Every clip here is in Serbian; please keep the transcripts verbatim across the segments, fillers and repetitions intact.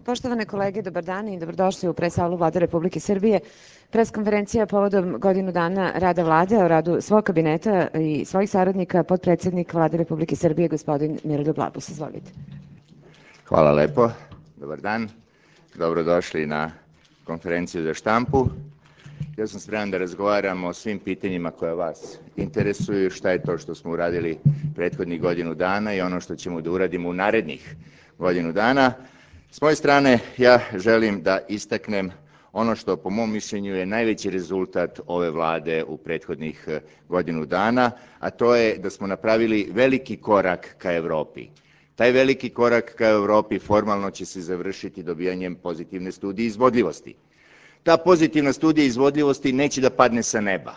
Poštovane kolege, dobar dan i dobrodošli u pres-salu Vlade Republike Srbije. Pres-konferencija povodom godinu dana rada Vlade, o radu svog kabineta i svojih saradnika, potpredsednik Vlade Republike Srbije, gospodin Miroljub Labus. Izvolite. Hvala lepo. Dobar dan. Dobrodošli na konferenciju za štampu. Ja sam spreman da razgovaram o svim pitanjima koja vas interesuju, šta je to što smo uradili prethodnih godinu dana i ono što ćemo da uradimo u narednih godinu dana. S moje strane, ja želim da istaknem ono što po mom mišljenju je najveći rezultat ove vlade u prethodnih godinu dana, a to je da smo napravili veliki korak ka Evropi. Taj veliki korak ka Evropi formalno će se završiti dobijanjem pozitivne studije izvodljivosti. Ta pozitivna studija izvodljivosti neće da padne sa neba,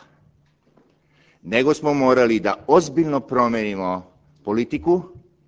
nego smo morali da ozbiljno promenimo politiku,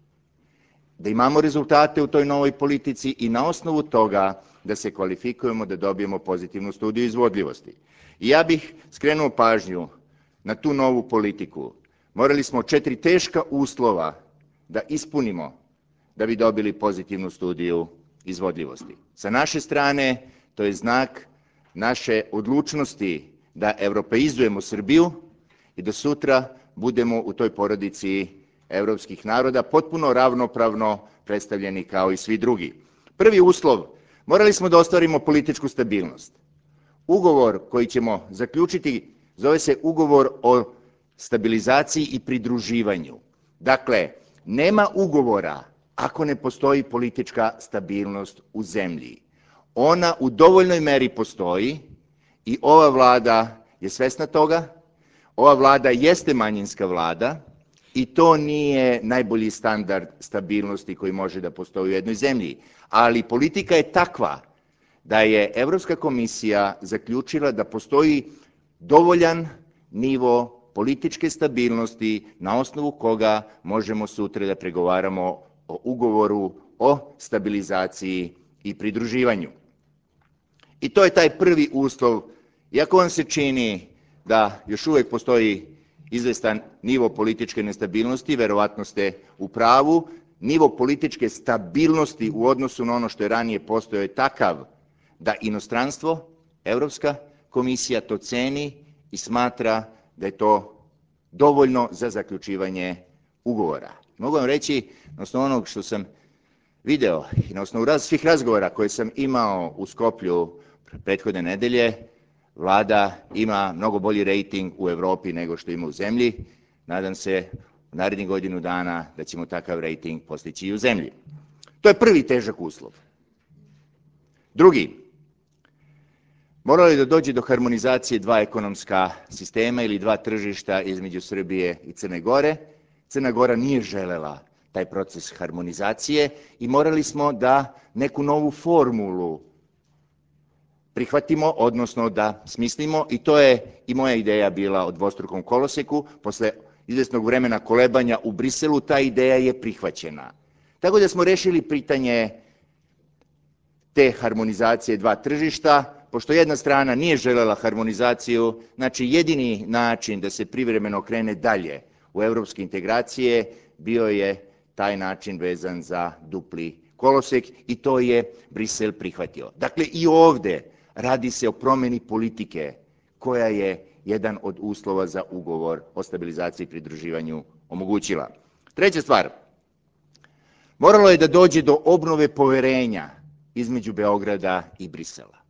da imamo rezultate u toj novoj politici i na osnovu toga da se kvalifikujemo da dobijemo pozitivnu studiju izvodljivosti. I ja bih skrenuo pažnju na tu novu politiku. Morali smo četiri teška uslova da ispunimo da bi dobili pozitivnu studiju izvodljivosti. Sa naše strane, to je znak naše odlučnosti da evropeizujemo Srbiju i da sutra budemo u toj porodici evropskih naroda potpuno ravnopravno predstavljeni kao i svi drugi. Prvi uslov, morali smo da ostvarimo političku stabilnost. Ugovor koji ćemo zaključiti zove se ugovor o stabilizaciji i pridruživanju. Dakle, nema ugovora ako ne postoji politička stabilnost u zemlji. Ona u dovoljnoj meri postoji i ova vlada je svesna toga. Ova vlada jeste manjinska vlada i to nije najbolji standard stabilnosti koji može da postoji u jednoj zemlji. Ali politika je takva da je Evropska komisija zaključila da postoji dovoljan nivo političke stabilnosti na osnovu koga možemo sutra da pregovaramo o ugovoru o stabilizaciji i pridruživanju. I to je taj prvi uslov. Iako vam se čini da još uvek postoji izvestan nivo političke nestabilnosti, verovatno ste u pravu, nivo političke stabilnosti u odnosu na ono što je ranije postojao je takav da inostranstvo, Evropska komisija to ceni i smatra da je to dovoljno za zaključivanje ugovora. Mogu vam reći, na osnovu onog što sam video i na osnovu raz, svih razgovora koje sam imao u Skoplju prethodne nedelje, vlada ima mnogo bolji rejting u Evropi nego što ima u zemlji. Nadam se u narednih godinu dana da ćemo takav rejting postići i u zemlji. To je prvi težak uslov. Drugi, moralo je da dođe do harmonizacije dva ekonomska sistema ili dva tržišta između Srbije i Crne Gore. Crna Gora nije želela taj proces harmonizacije i morali smo da neku novu formulu prihvatimo, odnosno da smislimo, i to je i moja ideja bila o dvostrukom koloseku. Posle izvesnog vremena kolebanja u Briselu, ta ideja je prihvaćena. Tako da smo rešili pitanje te harmonizacije dva tržišta. Pošto jedna strana nije želela harmonizaciju, znači jedini način da se privremeno krene dalje u evropske integracije bio je taj način vezan za dupli kolosek i to je Brisel prihvatio. Dakle, i ovde radi se o promeni politike koja je jedan od uslova za ugovor o stabilizaciji i pridruživanju omogućila. Treća stvar, moralo je da dođe do obnove poverenja između Beograda i Brisela.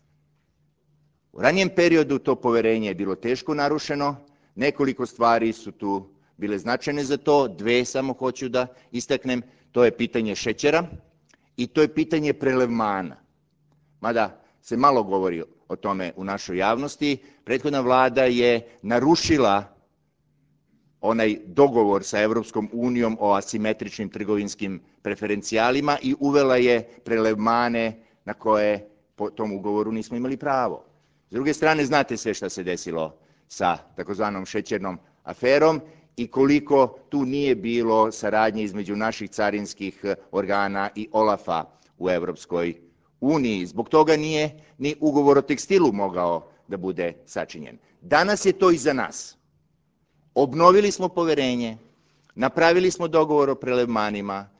U ranijem periodu to poverenje je bilo teško narušeno, nekoliko stvari su tu bile značajne za to, dve samo hoću da istaknem, to je pitanje šećera i to je pitanje prelevmana. Mada se malo govori o tome u našoj javnosti, prethodna vlada je narušila onaj dogovor sa Evropskom unijom o asimetričnim trgovinskim preferencijalima i uvela je prelevmane na koje po tom ugovoru nismo imali pravo. S druge strane, znate sve šta se desilo sa takozvanom šećernom aferom i koliko tu nije bilo saradnje između naših carinskih organa i Olafa u Evropskoj uniji. Zbog toga nije ni ugovor o tekstilu mogao da bude sačinjen. Danas je to iza nas. Obnovili smo poverenje, napravili smo dogovor o prelevmanima,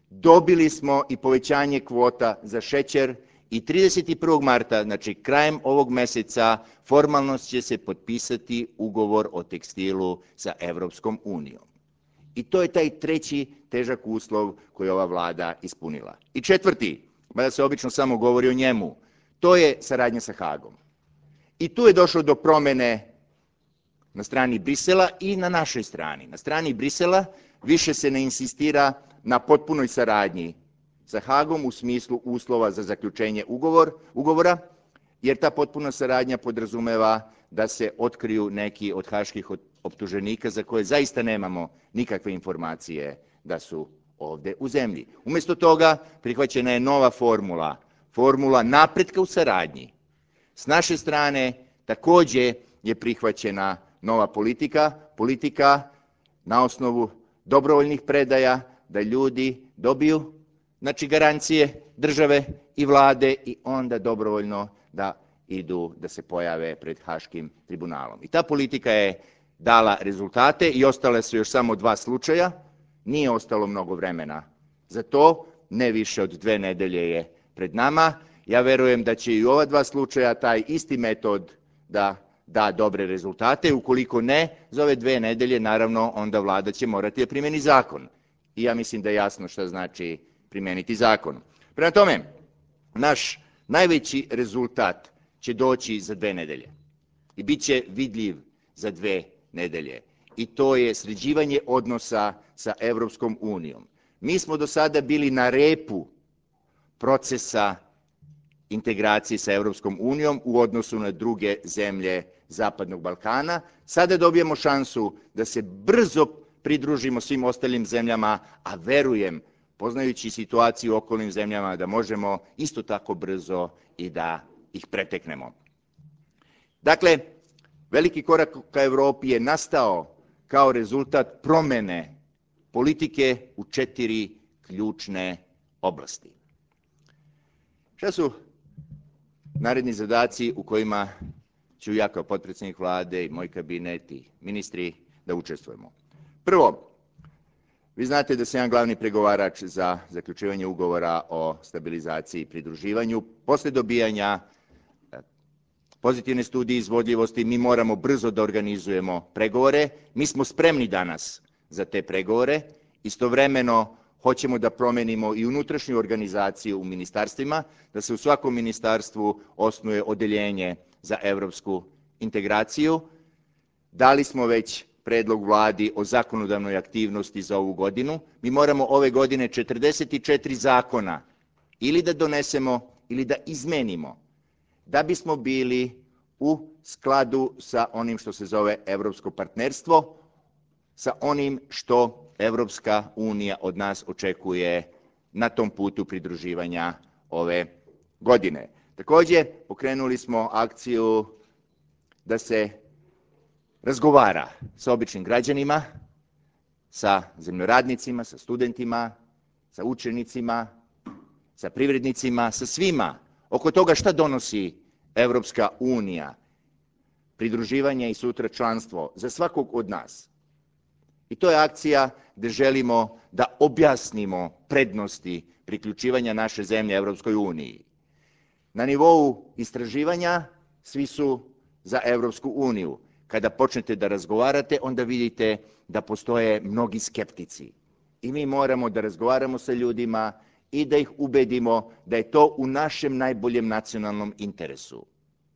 dobili smo i povećanje kvota za šećer i trideset prvog marta, znači krajem ovog meseca, formalno će se potpisati ugovor o tekstilu sa Evropskom unijom. I to je taj treći težak uslov koji je ova vlada ispunila. I četvrti, mada se obično samo govori o njemu, to je saradnja sa Hagom. I tu je došlo do promene na strani Brisela i na našoj strani. Na strani Brisela više se ne insistira na potpunoj saradnji sa Hagom u smislu uslova za zaključenje ugovor, ugovora, jer ta potpuna saradnja podrazumeva da se otkriju neki od haških optuženika za koje zaista nemamo nikakve informacije da su ovde u zemlji. Umjesto toga prihvaćena je nova formula, formula napretka u saradnji. S naše strane takođe je prihvaćena nova politika, politika na osnovu dobrovoljnih predaja da ljudi dobiju znači garancije države i vlade i onda dobrovoljno da idu da se pojave pred Haškim tribunalom. I ta politika je dala rezultate i ostale su još samo dva slučaja, nije ostalo mnogo vremena za to, ne više od dve nedelje je pred nama. Ja verujem da će i ova dva slučaja taj isti metod da da dobre rezultate. Ukoliko ne, za ove dve nedelje, naravno, onda vlada će morati da primeni zakon. I ja mislim da je jasno šta znači primeniti zakon. Prema tome, naš najveći rezultat će doći za dve nedelje. I bit će vidljiv za dve nedelje. I to je sređivanje odnosa sa Evropskom unijom. Mi smo do sada bili na repu procesa integracije sa Evropskom unijom u odnosu na druge zemlje Zapadnog Balkana. Sada dobijemo šansu da se brzo pridružimo svim ostalim zemljama, a verujem, poznajući situaciju u okolnim zemljama, da možemo isto tako brzo i da ih preteknemo. Dakle, veliki korak ka Evropi je nastao kao rezultat promene politike u četiri ključne oblasti. Šta su naredni zadaci u kojima ću ja kao potpredsjednik vlade i moj kabinet i ministri da učestvujemo? Prvo, vi znate da sam ja glavni pregovarač za zaključivanje ugovora o stabilizaciji i pridruživanju. Posle dobijanja pozitivne studije izvodljivosti mi moramo brzo da organizujemo pregovore. Mi smo spremni danas za te pregovore. Istovremeno hoćemo da promenimo i unutrašnju organizaciju u ministarstvima, da se u svakom ministarstvu osnuje odeljenje za evropsku integraciju. Dali smo već predlog vladi o zakonodavnoj aktivnosti za ovu godinu. Mi moramo ove godine četrdeset četiri zakona ili da donesemo ili da izmenimo, da bismo bili u skladu sa onim što se zove evropsko partnerstvo, sa onim što Evropska unija od nas očekuje na tom putu pridruživanja ove godine. Takođe, pokrenuli smo akciju da se razgovara sa običnim građanima, sa zemljoradnicima, sa studentima, sa učenicima, sa privrednicima, sa svima, oko toga šta donosi Evropska unija, pridruživanje i sutra članstvo za svakog od nas. I to je akcija gde želimo da objasnimo prednosti priključivanja naše zemlje Evropskoj uniji. Na nivou istraživanja svi su za Evropsku uniju. Kada počnete da razgovarate, onda vidite da postoje mnogi skeptici. I mi moramo da razgovaramo sa ljudima i da ih ubedimo da je to u našem najboljem nacionalnom interesu.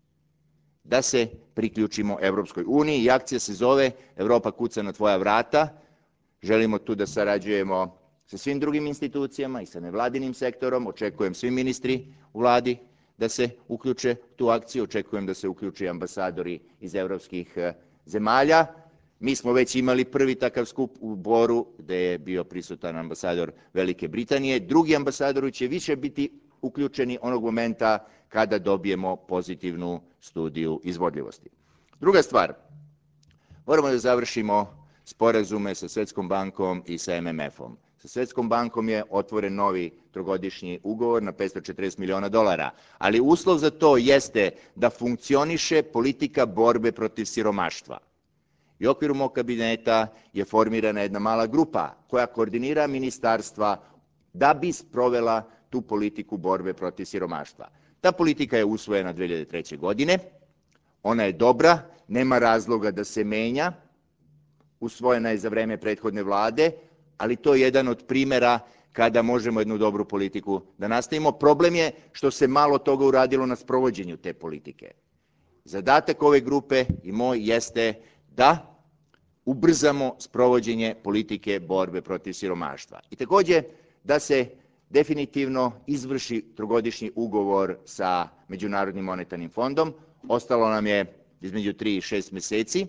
Da se priključimo Evropskoj uniji i akcija se zove Evropa kuca na tvoja vrata. Želimo tu da sarađujemo sa svim drugim institucijama i sa nevladinim sektorom. Očekujem svi ministri u vladi da se uključe u tu akciju. Očekujem da se uključe ambasadori iz evropskih zemalja. Mi smo već imali prvi takav skup u Boru gde je bio prisutan ambasador Velike Britanije. Drugi ambasadori će više biti uključeni onog momenta kada dobijemo pozitivnu studiju izvodljivosti. Druga stvar, moramo da završimo sporazume sa Svetskom bankom i sa M M F-om. Sa Svetskom bankom je otvoren novi trogodišnji ugovor na petsto četrdeset miliona dolara, ali uslov za to jeste da funkcioniše politika borbe protiv siromaštva. I u okviru mog kabineta je formirana jedna mala grupa koja koordinira ministarstva da bi sprovela tu politiku borbe protiv siromaštva. Ta politika je usvojena dve hiljade treće. godine, ona je dobra, nema razloga da se menja, usvojena je za vreme prethodne vlade, ali to je jedan od primera kada možemo jednu dobru politiku da nastavimo. Problem je što se malo toga uradilo na sprovođenju te politike. Zadatak ove grupe i moj jeste da ubrzamo sprovođenje politike borbe protiv siromaštva. I takođe da se definitivno izvrši trogodišnji ugovor sa Međunarodnim monetarnim fondom. Ostalo nam je između tri i šest meseci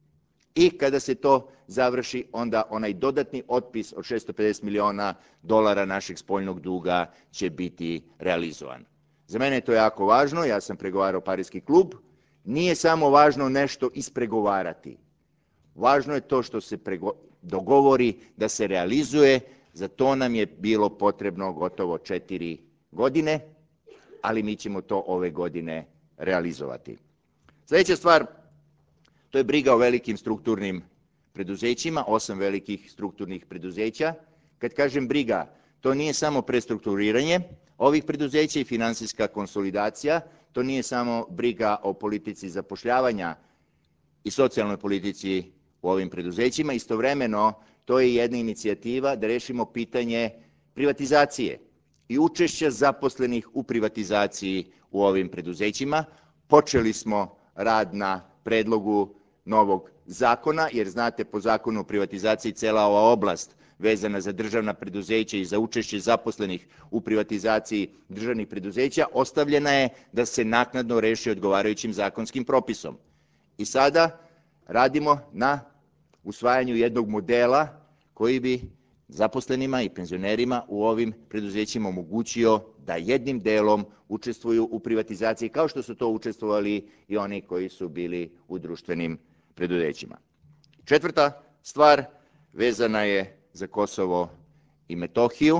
i kada se to završi, onda onaj dodatni otpis od šesto pedeset miliona dolara našeg spoljnog duga će biti realizovan. Za mene je to jako važno, ja sam pregovarao Pariski klub. Nije samo važno nešto ispregovarati. Važno je to što se dogovori da se realizuje. Za to nam je bilo potrebno gotovo četiri godine, ali mi ćemo to ove godine realizovati. Sljedeća stvar, to je briga o velikim strukturnim preduzećima, osam velikih strukturnih preduzeća. Kad kažem briga, to nije samo prestrukturiranje ovih preduzeća i finansijska konsolidacija, to nije samo briga o politici zapošljavanja i socijalnoj politici u ovim preduzećima. Istovremeno, to je jedna inicijativa da rešimo pitanje privatizacije i učešća zaposlenih u privatizaciji u ovim preduzećima. Počeli smo rad na predlogu novog zakona, jer znate, po zakonu o privatizaciji cela ova oblast vezana za državna preduzeća i za učešće zaposlenih u privatizaciji državnih preduzeća ostavljena je da se naknadno reši odgovarajućim zakonskim propisom. I sada radimo na usvajanju jednog modela koji bi zaposlenima i penzionerima u ovim preduzećima omogućio da jednim delom učestvuju u privatizaciji, kao što su to učestvovali i oni koji su bili u društvenim preduzećima. Četvrta stvar vezana je za Kosovo i Metohiju.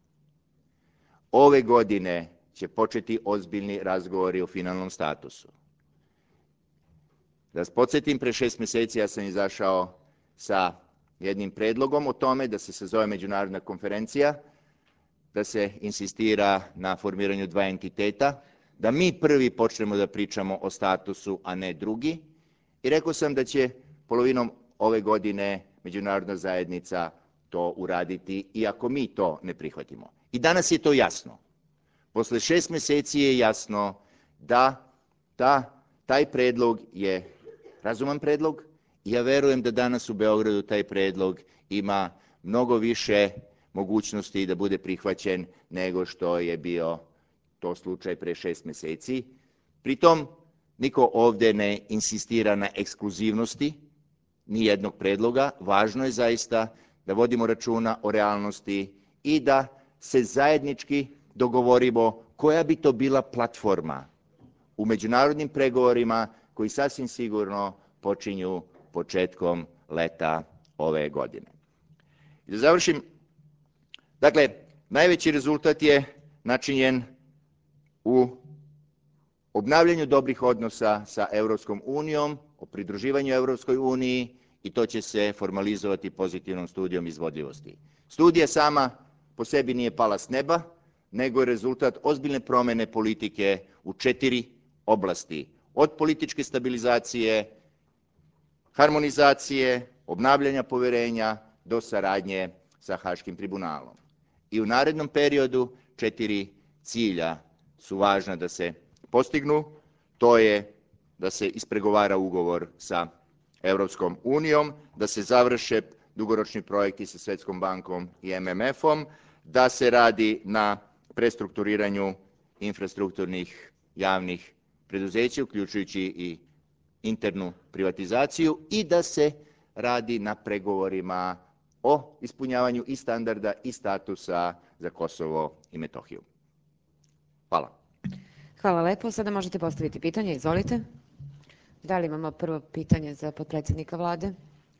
Ove godine će početi ozbiljni razgovori o finalnom statusu. Da vas podsjetim, pre šest meseci ja sam izašao sa jednim predlogom o tome da se sazove međunarodna konferencija, da se insistira na formiranju dva entiteta, da mi prvi počnemo da pričamo o statusu, a ne drugi. I rekao sam da će polovinom ove godine međunarodna zajednica to uraditi, iako mi to ne prihvatimo. I danas je to jasno. Posle šest meseci je jasno da ta, taj predlog je razuman predlog i ja verujem da danas u Beogradu taj predlog ima mnogo više mogućnosti da bude prihvaćen nego što je bio to slučaj pre šest meseci. Pritom, niko ovde ne insistira na ekskluzivnosti ni jednog predloga. Važno je zaista da vodimo računa o realnosti i da se zajednički dogovorimo koja bi to bila platforma u međunarodnim pregovorima koji sasvim sigurno počinju početkom leta ove godine. I da završim, dakle, najveći rezultat je načinjen u obnavljanju dobrih odnosa sa Evropskom unijom, o pridruživanju Evropskoj uniji i to će se formalizovati pozitivnom studijom izvodljivosti. Studija sama po sebi nije pala s neba, nego je rezultat ozbiljne promene politike u četiri oblasti. Od političke stabilizacije, harmonizacije, obnavljanja poverenja do saradnje sa Haškim tribunalom. I u narednom periodu četiri cilja su važna da se postignu. To je da se ispregovara ugovor sa Evropskom unijom, da se završe dugoročni projekti sa Svetskom bankom i M M F-om, da se radi na prestrukturiranju infrastrukturnih javnih preduzeća, uključujući i internu privatizaciju i da se radi na pregovorima o ispunjavanju i standarda i statusa za Kosovo i Metohiju. Hvala. Hvala lepo. Sada možete postaviti pitanje. Izvolite. Da li imamo prvo pitanje za potpredsjednika vlade?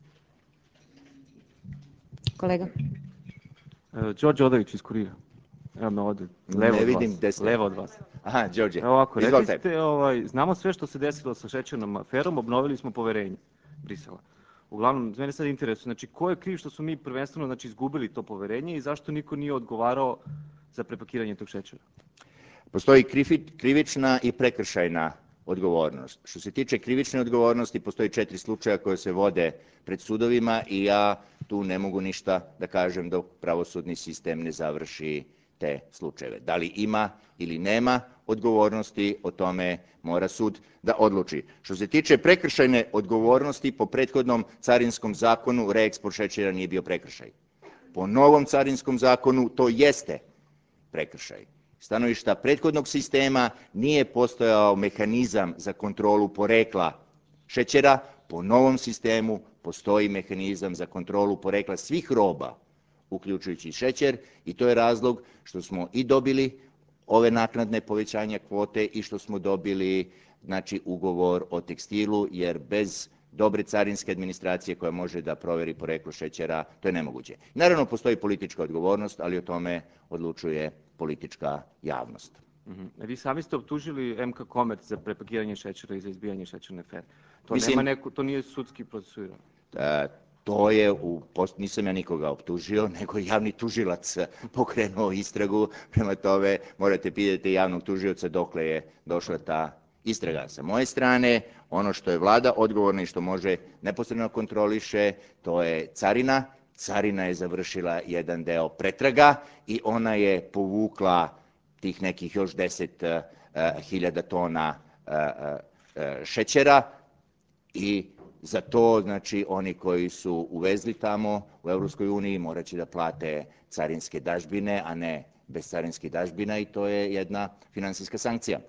Kolega. Đorđe Odović iz Kurira. Evo me ovde, levo ne od vidim vas. Gde ste. Levo od vas. Aha, Đorđe. Evo ovako, rekli Izvolite. ste, ovaj, znamo sve što se desilo sa šećernom aferom, obnovili smo poverenje Brisela. Uglavnom, mene sad interesuje, znači, ko je kriv što smo mi prvenstveno znači, izgubili to poverenje i zašto niko nije odgovarao za prepakiranje tog šećera? Postoji krivična i prekršajna odgovornost. Što se tiče krivične odgovornosti, postoji četiri slučaja koje se vode pred sudovima i ja tu ne mogu ništa da kažem dok pravosudni sistem ne završi te slučajeve. Da li ima ili nema odgovornosti, o tome mora sud da odluči. Što se tiče prekršajne odgovornosti, po prethodnom carinskom zakonu reeksport šećera nije bio prekršaj. Po novom carinskom zakonu to jeste prekršaj. Stanovišta prethodnog sistema nije postojao mehanizam za kontrolu porekla šećera, po novom sistemu postoji mehanizam za kontrolu porekla svih roba, uključujući šećer, i to je razlog što smo i dobili ove naknadne povećanja kvote i što smo dobili znači, ugovor o tekstilu, jer bez dobre carinske administracije koja može da proveri poreklo šećera, to je nemoguće. Naravno, postoji politička odgovornost, ali o tome odlučuje politička javnost. Mm-hmm. Vi sami ste optužili M K Komerc za prepakiranje šećera i za izbijanje šećerne afere. To, Mislim, nema neku, to nije sudski procesuirano. To je, u, nisam ja nikoga optužio, nego javni tužilac pokrenuo istragu, prema tome morate pitati javnog tužioca dokle je došla ta istraga. Sa moje strane, ono što je vlada odgovorna i što može neposredno kontroliše, to je carina. Carina je završila jedan deo pretraga i ona je povukla tih nekih još deset hiljada tona šećera i za to, znači, oni koji su uvezli tamo u Evropskoj uniji morat će da plate carinske dažbine, a ne bez carinskih dažbina, i to je jedna finansijska sankcija.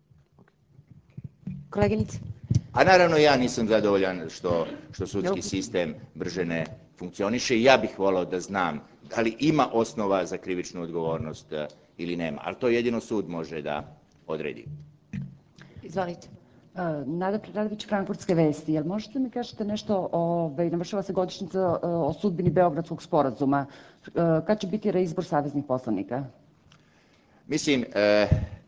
Koleginice? A naravno ja nisam zadovoljan što, što sudski sistem brže ne funkcioniše i ja bih volao da znam da li ima osnova za krivičnu odgovornost ili nema, ali to jedino sud može da odredi. Izvolite. Nada Preradović, Frankfurtske vesti. Jel možete mi kažete nešto, ovaj, navršava se godišnjica o sudbini Beogradskog sporazuma. Kad će biti reizbor saveznih poslanika? Mislim, e,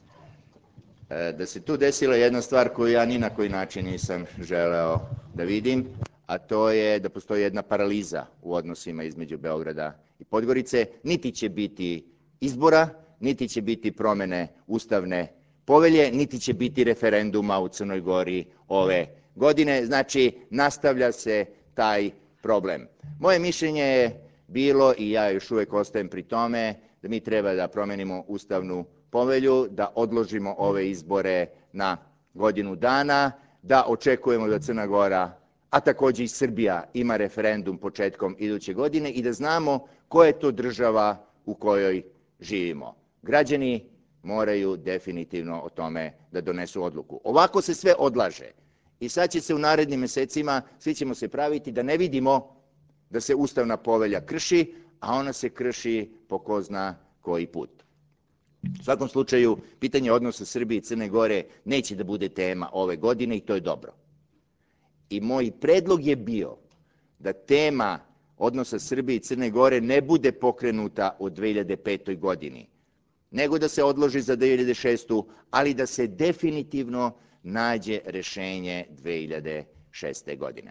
da se tu desila jedna stvar koju ja ni na koji način nisam želeo da vidim, a to je da postoji jedna paraliza u odnosima između Beograda i Podgorice. Niti će biti izbora, niti će biti promene ustavne povelje, niti će biti referenduma u Crnoj Gori ove godine. Znači, nastavlja se taj problem. Moje mišljenje je bilo, i ja još uvek ostajem pri tome, da mi treba da promenimo ustavnu povelju, da odložimo ove izbore na godinu dana, da očekujemo da Crna Gora, a takođe i Srbija, ima referendum početkom iduće godine i da znamo koja je to država u kojoj živimo. Građani moraju definitivno o tome da donesu odluku. Ovako se sve odlaže i sad će se u narednim mesecima, svi ćemo se praviti da ne vidimo da se ustavna povelja krši, a ona se krši po ko zna koji put. U svakom slučaju, pitanje odnosa Srbije i Crne Gore neće da bude tema ove godine i to je dobro. I moj predlog je bio da tema odnosa Srbije i Crne Gore ne bude pokrenuta u dve hiljade petoj. godini, nego da se odloži za dve hiljade šestu. ali da se definitivno nađe rešenje dve hiljade šeste. godine.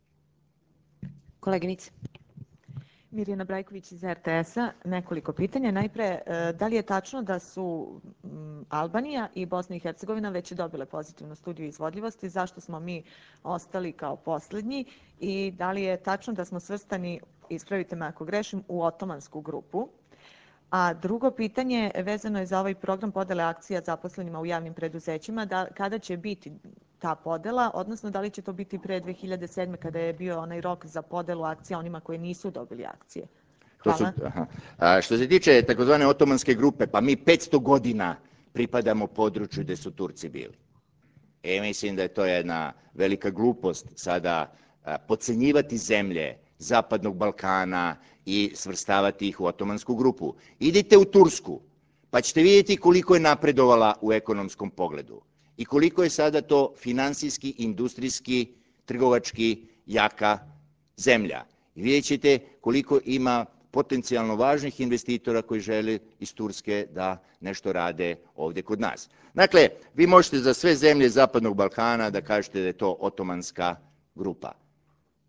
Koleginice? Mirjana Brajković iz R T S-a, nekoliko pitanja. Najpre, da li je tačno da su Albanija i Bosna i Hercegovina već dobile pozitivnu studiju izvodljivosti, zašto smo mi ostali kao poslednji i da li je tačno da smo svrstani, ispravite me ako grešim, u otomansku grupu? A drugo pitanje vezano je za ovaj program podele akcija zaposlenima u javnim preduzećima, da, kada će biti ta podela, odnosno da li će to biti pre dve hiljade sedme. kada je bio onaj rok za podelu akcija onima koji nisu dobili akcije? Hvala. To su, aha. A, što se tiče takozvane otomanske grupe, pa mi petsto godina pripadamo području gde su Turci bili. E, mislim da je to jedna velika glupost sada a, podcenjivati zemlje Zapadnog Balkana i svrstavati ih u otomansku grupu. Idite u Tursku, pa ćete vidjeti koliko je napredovala u ekonomskom pogledu i koliko je sada to finansijski, industrijski, trgovački jaka zemlja. I vidjet ćete koliko ima potencijalno važnih investitora koji žele iz Turske da nešto rade ovde kod nas. Dakle, vi možete za sve zemlje Zapadnog Balkana da kažete da je to otomanska grupa.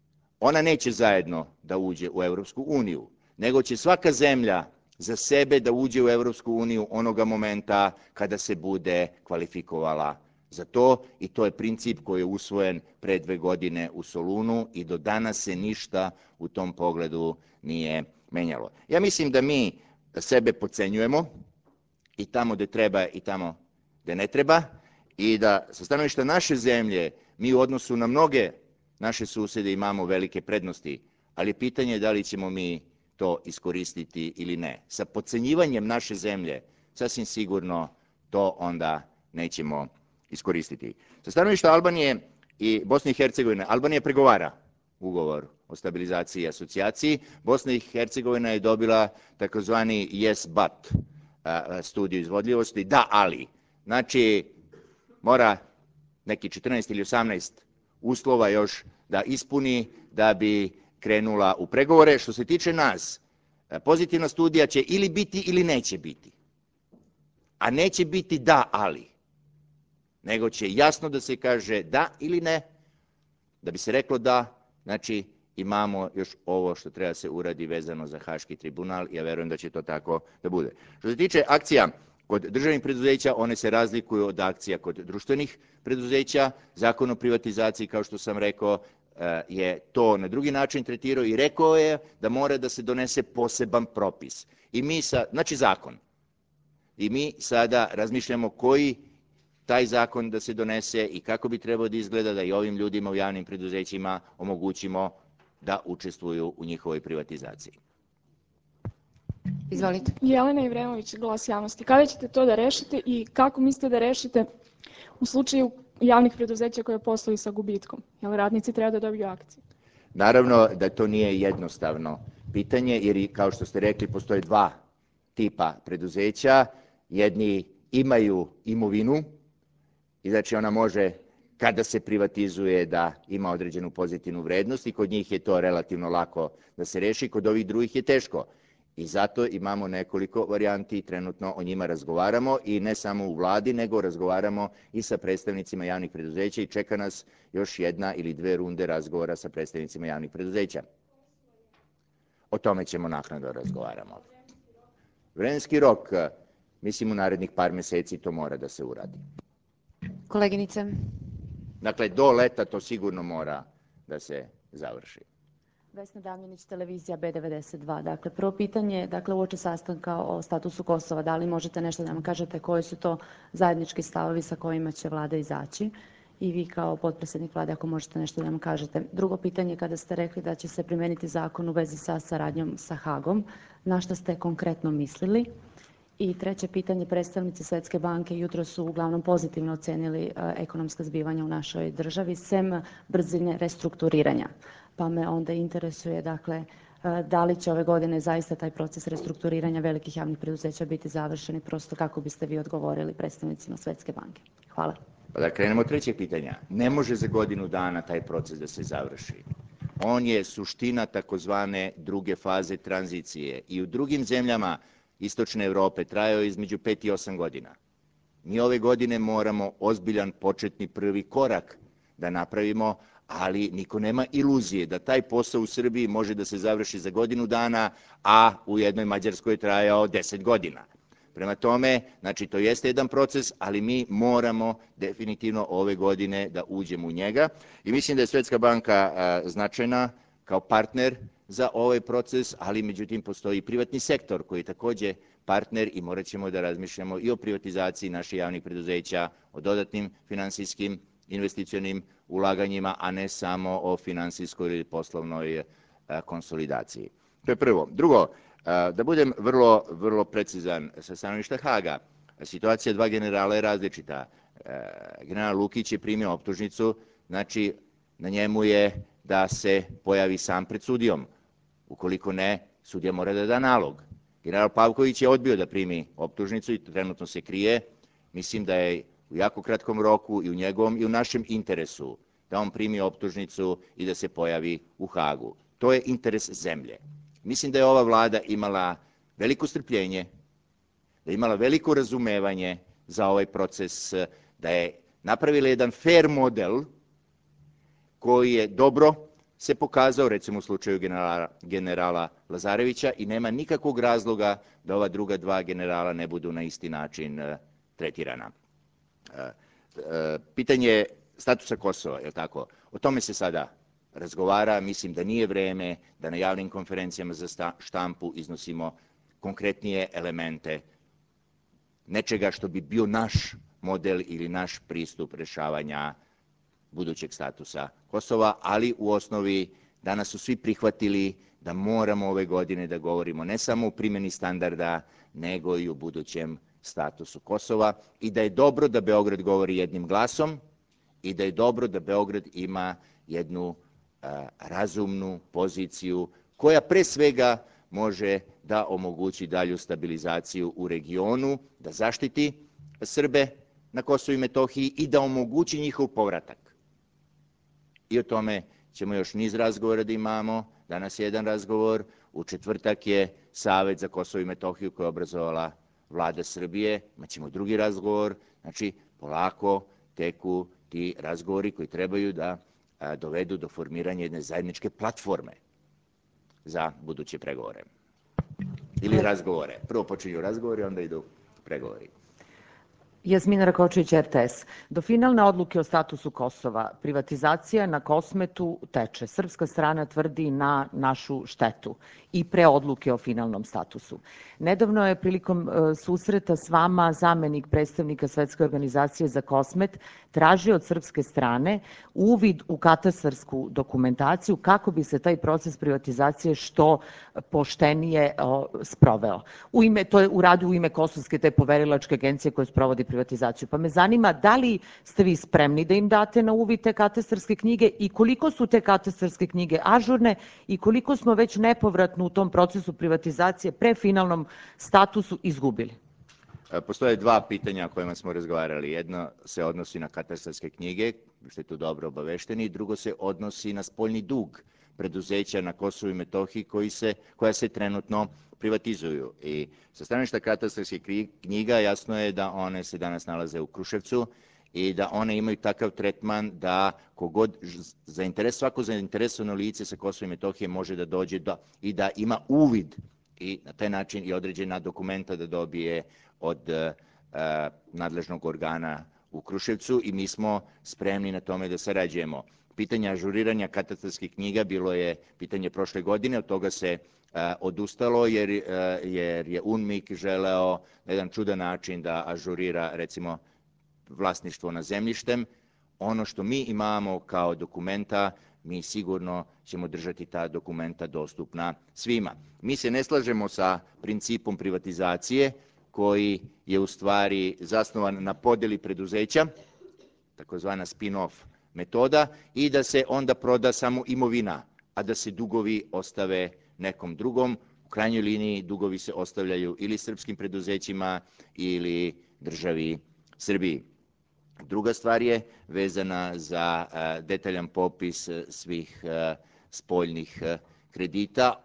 ona neće zajedno da uđe u Europsku uniju, nego će svaka zemlja za sebe da uđe u Europsku uniju onoga momenta kada se bude kvalifikovala za to i to je princip koji je usvojen pre dve godine u Solunu i do danas se ništa u tom pogledu nije menjalo. Ja mislim da mi sebe podcenjujemo i tamo gde treba i tamo gde ne treba i da sa stanovišta naše zemlje mi u odnosu na mnoge naše susede imamo velike prednosti, ali pitanje je da li ćemo mi to iskoristiti ili ne. Sa podcenjivanjem naše zemlje sasvim sigurno to onda nećemo iskoristiti. Sa stanovišta Albanije i Bosne i Hercegovine, Albanija pregovara ugovor o stabilizaciji i asocijaciji. Bosna i Hercegovina je dobila takozvani yes but studiju izvodljivosti, da ali. Znači, mora neki četrnaest ili osamnaest uslova još da ispuni da bi krenula u pregovore. Što se tiče nas, pozitivna studija će ili biti ili neće biti. A neće biti da ali. Nego će jasno da se kaže da ili ne. Da bi se reklo da, znači imamo još ovo što treba se uradi vezano za Haški tribunal i ja verujem da će to tako da bude. Što se tiče akcija kod državnih preduzeća, one se razlikuju od akcija kod društvenih preduzeća. Zakon o privatizaciji, kao što sam rekao, je to na drugi način tretirao i rekao je da mora da se donese poseban propis. I mi sa, znači zakon. I mi sada razmišljamo koji taj zakon da se donese i kako bi trebao da izgleda da i ovim ljudima u javnim preduzećima omogućimo da učestvuju u njihovoj privatizaciji. Izvolite. Jelena Ivremović, Glas javnosti. Kada ćete to da rešite i kako mislite da rešite u slučaju javnih preduzeća koje posluju sa gubitkom? Jel radnici treba da dobiju akcije? Naravno da to nije jednostavno pitanje, jer kao što ste rekli, postoje dva tipa preduzeća. Jedni imaju imovinu i znači ona može, kada se privatizuje, da ima određenu pozitivnu vrednost i kod njih je to relativno lako da se reši, kod ovih drugih je teško. I zato imamo nekoliko varijanti i trenutno o njima razgovaramo i ne samo u vladi, nego razgovaramo i sa predstavnicima javnih preduzeća i čeka nas još jedna ili dve runde razgovora sa predstavnicima javnih preduzeća. O tome ćemo naknadno razgovaramo. Vremenski rok, mislim u narednih par meseci to mora da se uradi. Koleginice. Dakle, do leta to sigurno mora da se završi. Vesna Damjanić, televizija B devedeset dva. Dakle, prvo pitanje, dakle, uoči sastanka o statusu Kosova, da li možete nešto da nam kažete koji su to zajednički stavovi sa kojima će vlada izaći? I vi kao potpredsjednik vlade, ako možete nešto da nam kažete. Drugo pitanje, kada ste rekli da će se primeniti zakon u vezi sa saradnjom sa Hagom, na šta ste konkretno mislili? I treće pitanje, predstavnici Svetske banke jutro su uglavnom pozitivno ocenili ekonomska zbivanja u našoj državi, sem brzine restrukturiranja. Pa me onda interesuje, dakle, da li će ove godine zaista taj proces restrukturiranja velikih javnih preduzeća biti završen i prosto kako biste vi odgovorili predstavnicima Svetske banke? Hvala. Pa da krenemo od trećeg pitanja. Ne može za godinu dana taj proces da se završi. On je suština takozvane druge faze tranzicije i u drugim zemljama Istočne Evrope trajao je između pet i osam godina. Mi ove godine moramo ozbiljan početni prvi korak da napravimo, ali niko nema iluzije da taj posao u Srbiji može da se završi za godinu dana, a u jednoj Mađarskoj je trajao deset godina. Prema tome, znači to jeste jedan proces, ali mi moramo definitivno ove godine da uđemo u njega i mislim da je Svetska banka značajna kao partner za ovaj proces, ali međutim postoji i privatni sektor koji je takođe partner i morat ćemo da razmišljamo i o privatizaciji naših javnih preduzeća, o dodatnim finansijskim investicionim ulaganjima, a ne samo o finansijskoj ili poslovnoj konsolidaciji. To je prvo. Drugo, da budem vrlo, vrlo precizan sa stanovišta Haga, situacija dva generala je različita. General Lukić je primio optužnicu, znači na njemu je da se pojavi sam pred sudijom. Ukoliko ne, sudija mora da da nalog. General Pavković je odbio da primi optužnicu i trenutno se krije. Mislim da je u jako kratkom roku i u njegovom i u našem interesu da on primi optužnicu i da se pojavi u Hagu. To je interes zemlje. Mislim da je ova vlada imala veliko strpljenje, da je imala veliko razumevanje za ovaj proces, da je napravila jedan fair model koji je dobro se pokazao, recimo u slučaju generala, generala Lazarevića, i nema nikakvog razloga da ova druga dva generala ne budu na isti način uh, tretirana. Uh, uh, pitanje statusa Kosova, je li tako? O tome se sada razgovara. Mislim da nije vreme da na javnim konferencijama za štampu iznosimo konkretnije elemente nečega što bi bio naš model ili naš pristup rešavanja budućeg statusa Kosova, ali u osnovi danas su svi prihvatili da moramo ove godine da govorimo ne samo o primjeni standarda, nego i o budućem statusu Kosova i da je dobro da Beograd govori jednim glasom i da je dobro da Beograd ima jednu a, razumnu poziciju koja pre svega može da omogući dalju stabilizaciju u regionu, da zaštiti Srbe na Kosovu i Metohiji i da omogući njihov povratak. I o tome ćemo još niz razgovora da imamo. Danas je jedan razgovor, u četvrtak je Savet za Kosovo i Metohiju koji je obrazovala Vlada Srbije, imaćemo drugi razgovor, znači polako teku ti razgovori koji trebaju da a, dovedu do formiranja jedne zajedničke platforme za buduće pregovore. Ili razgovore. Prvo počinju razgovori, onda idu pregovori. Jasmina Rakočević, R T S. Do finalne odluke o statusu Kosova privatizacija na Kosmetu teče. Srpska strana tvrdi na našu štetu i pre odluke o finalnom statusu. Nedavno je prilikom e, susreta s vama zamenik predstavnika Svetske organizacije za Kosmet tražio od srpske strane uvid u katastarsku dokumentaciju kako bi se taj proces privatizacije što poštenije o, sproveo. U ime, to je u radu u ime Kosovske te poverilačke agencije koja sprovodi privatizaciju. Pa me zanima da li ste vi spremni da im date na uvid te katastarske knjige i koliko su te katastarske knjige ažurne i koliko smo već nepovratno u tom procesu privatizacije pre finalnom statusu izgubili? Postoje dva pitanja o kojima smo razgovarali. Jedno se odnosi na katastarske knjige, što je tu dobro obavešteni, drugo se odnosi na spoljni dug preduzeća na Kosovu i Metohiji koji se, koja se trenutno privatizuju. I sa stanovišta katastarskih knjiga jasno je da one se danas nalaze u Kruševcu i da one imaju takav tretman da kogod zainteres, svako zainteresovano lice sa Kosova i Metohije može da dođe da, i da ima uvid i na taj način i određena dokumenta da dobije od uh, nadležnog organa u Kruševcu i mi smo spremni na tome da sarađujemo. Pitanje ažuriranja katastarskih knjiga bilo je pitanje prošle godine, od toga se uh, odustalo jer, uh, jer je U N M I K želeo na jedan čudan način da ažurira recimo vlasništvo na zemljištem. Ono što mi imamo kao dokumenta, mi sigurno ćemo držati ta dokumenta dostupna svima. Mi se ne slažemo sa principom privatizacije koji je u stvari zasnovan na podeli preduzeća, takozvana spin-off metoda, i da se onda proda samo imovina, a da se dugovi ostave nekom drugom. U krajnjoj liniji dugovi se ostavljaju ili srpskim preduzećima ili državi Srbiji. Druga stvar je vezana za uh, detaljan popis svih uh, spoljnih uh, kredita.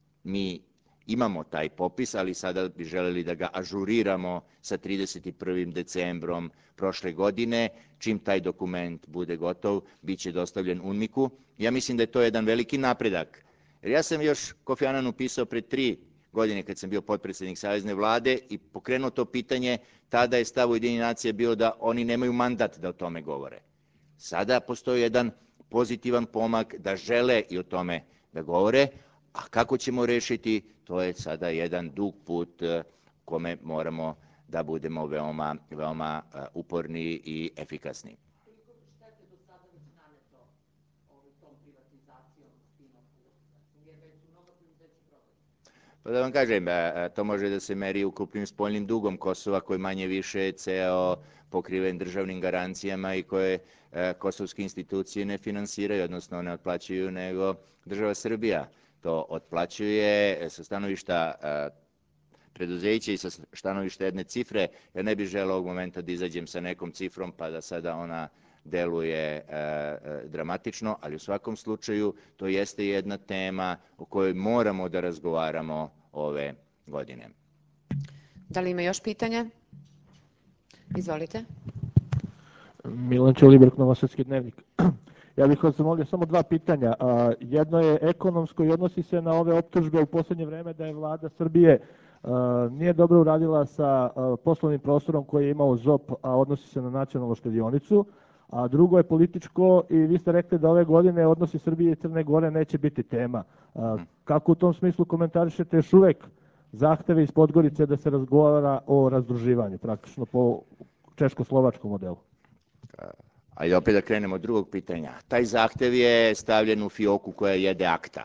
Mi imamo taj popis, ali sada bi želeli da ga ažuriramo sa trideset prvim decembrom prošle godine. Čim taj dokument bude gotov, bit će dostavljen U N M I K-u. Ja mislim da je to jedan veliki napredak. Jer ja sam još Kofi Ananu pisao pre tri godine kad sam bio potpredsjednik Savezne vlade i pokrenuo to pitanje, tada je stav Ujedinjenih nacija bio da oni nemaju mandat da o tome govore. Sada postoji jedan pozitivan pomak da žele i o tome da govore, a kako ćemo rešiti, to je sada jedan dug put kome moramo da budemo veoma, veoma uporni i efikasni. Pa da vam kažem, to može da se meri ukupnim spoljnim dugom Kosova koji manje više je ceo pokriven državnim garancijama i koje kosovske institucije ne finansiraju, odnosno ne otplaćuju, nego država Srbija to otplaćuje sa stanovišta preduzeća i sa stanovišta jedne cifre. Ja ne bih želeo ovog momenta da izađem sa nekom cifrom pa da sada ona deluje e, e, dramatično, ali u svakom slučaju to jeste jedna tema o kojoj moramo da razgovaramo ove godine. Da li ima još pitanja? Izvolite. Milan Ćolibrk, Novosadski dnevnik. Ja bih vas zamolio samo dva pitanja. Jedno je ekonomsko i odnosi se na ove optužbe u poslednje vreme da je vlada Srbije nije dobro uradila sa poslovnim prostorom koji je imao Z O P, a odnosi se na nacionalnu štedionicu. A drugo je političko i vi ste rekli da ove godine odnosi Srbije i Crne Gore neće biti tema. Kako u tom smislu komentarišete još uvek zahteve iz Podgorice da se razgovara o razdruživanju, praktično po češko-slovačkom modelu? Ajde opet da krenemo od drugog pitanja. Taj zahtev je stavljen u fioku koja jede akta.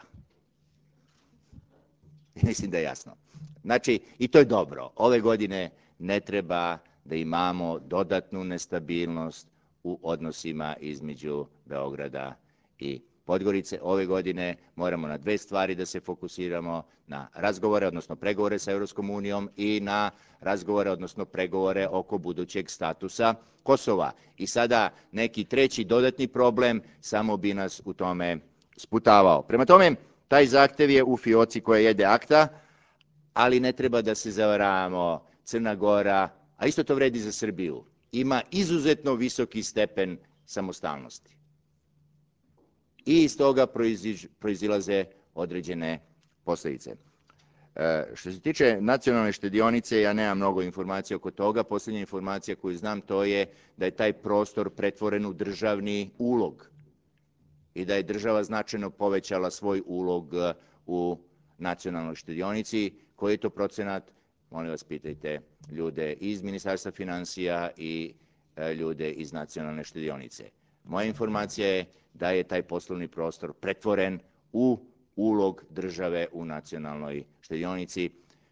Mislim da je jasno. Znači, i to je dobro. Ove godine ne treba da imamo dodatnu nestabilnost u odnosima između Beograda i Podgorice. Ove godine moramo na dve stvari da se fokusiramo, na razgovore, odnosno pregovore sa Evropskom unijom i na razgovore, odnosno pregovore oko budućeg statusa Kosova. I sada neki treći dodatni problem samo bi nas u tome sputavao. Prema tome, taj zahtev je u fioci koja jede akta, ali ne treba da se zavaravamo. Crna Gora, a isto to vredi za Srbiju, ima izuzetno visoki stepen samostalnosti. I iz toga proizilaze određene posledice. Što se tiče nacionalne štedionice, ja nemam mnogo informacija oko toga. Poslednja informacija koju znam to je da je taj prostor pretvoren u državni ulog i da je država značajno povećala svoj ulog u nacionalnoj štedionici. Koji je to procenat? Molim vas, pitajte ljude iz Ministarstva finansija i ljude iz nacionalne štedionice. Moja informacija je da je taj poslovni prostor pretvoren u ulog države u nacionalnoj štedionici.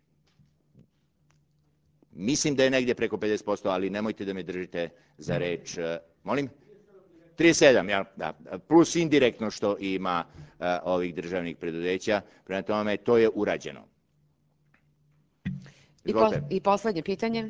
Mislim da je negdje preko pedeset posto, ali nemojte da me držite za reč. Molim? trideset sedam, ja, da, plus indirektno što ima ovih državnih preduzeća. Prema tome, to je urađeno. I, po, I poslednje pitanje.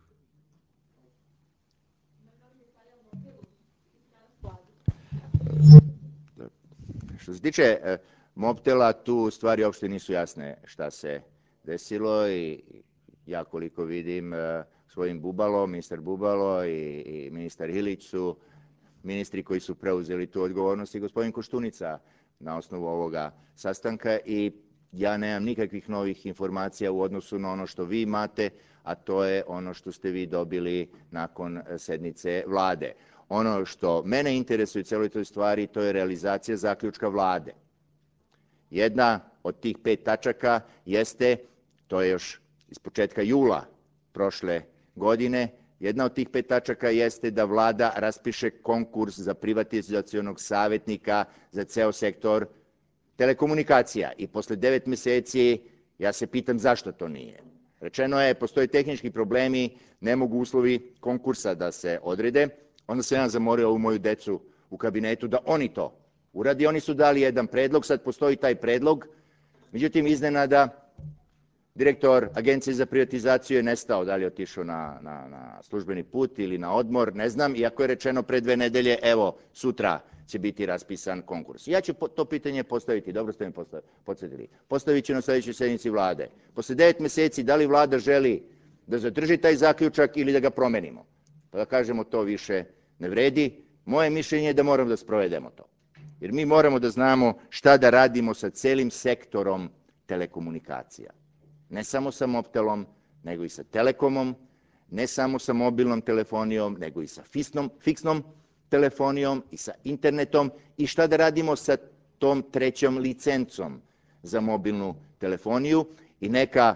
Što se tiče Mobtela, tu stvari uopšte nisu jasne šta se desilo i ja koliko vidim svojim Bubalo, ministar Bubalo i, i ministar Ilić su ministri koji su preuzeli tu odgovornost i gospodin Koštunica na osnovu ovoga sastanka i ja nemam nikakvih novih informacija u odnosu na ono što vi imate, a to je ono što ste vi dobili nakon sednice vlade. Ono što mene interesuje u celoj toj stvari, to je realizacija zaključka vlade. Jedna od tih pet tačaka jeste, to je još iz početka jula prošle godine, jedna od tih pet tačaka jeste da vlada raspiše konkurs za privatizacionog savjetnika za ceo sektor telekomunikacija. I posle devet meseci ja se pitam zašto to nije. Rečeno je, postoje tehnički problemi, ne mogu uslovi konkursa da se odrede. Onda sam ja zamorio ovu moju decu u kabinetu da oni to uradi. Oni su dali jedan predlog, sad postoji taj predlog. Međutim, iznenada, direktor Agencije za privatizaciju je nestao, da li je otišao na, na, na službeni put ili na odmor, ne znam, iako je rečeno pre dve nedelje, evo, sutra će biti raspisan konkurs. Ja ću to pitanje postaviti, dobro ste me podsjetili, postavit ću na sledećoj sednici vlade. Posle devet meseci, da li vlada želi da zadrži taj zaključak ili da ga promenimo? Pa da kažemo to više ne vredi. Moje mišljenje je da moramo da sprovedemo to. Jer mi moramo da znamo šta da radimo sa celim sektorom telekomunikacija. Ne samo sa Mobtelom, nego i sa Telekomom, ne samo sa mobilnom telefonijom, nego i sa fiksnom, fiksnom telefonijom i sa internetom i šta da radimo sa tom trećom licencom za mobilnu telefoniju i neka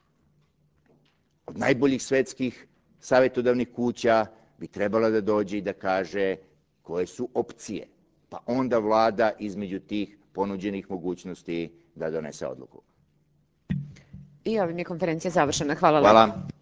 od najboljih svetskih savjetodavnih kuća bi trebala da dođe i da kaže koje su opcije. Pa onda vlada između tih ponuđenih mogućnosti da donese odluku. I ovim je konferencija završena. Hvala, Hvala. lepo.